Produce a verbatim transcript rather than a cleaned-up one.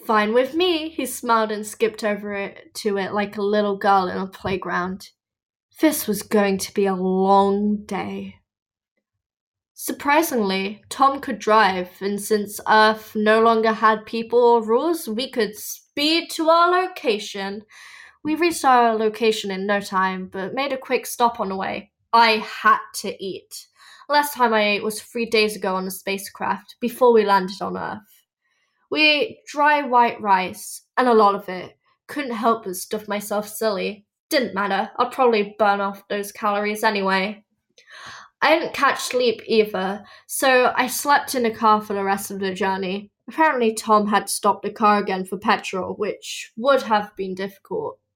Fine with me, he smiled and skipped over it to it like a little girl in a playground. This was going to be a long day. Surprisingly, Tom could drive, and since Earth no longer had people or rules, we could speed to our location. We reached our location in no time, but made a quick stop on the way. I had to eat. Last time I ate was three days ago on the spacecraft, before we landed on Earth. We ate dry white rice, and a lot of it. Couldn't help but stuff myself silly. Didn't matter, I'd probably burn off those calories anyway. I didn't catch sleep either, so I slept in the car for the rest of the journey. Apparently, Tom had stopped the car again for petrol, which would have been difficult.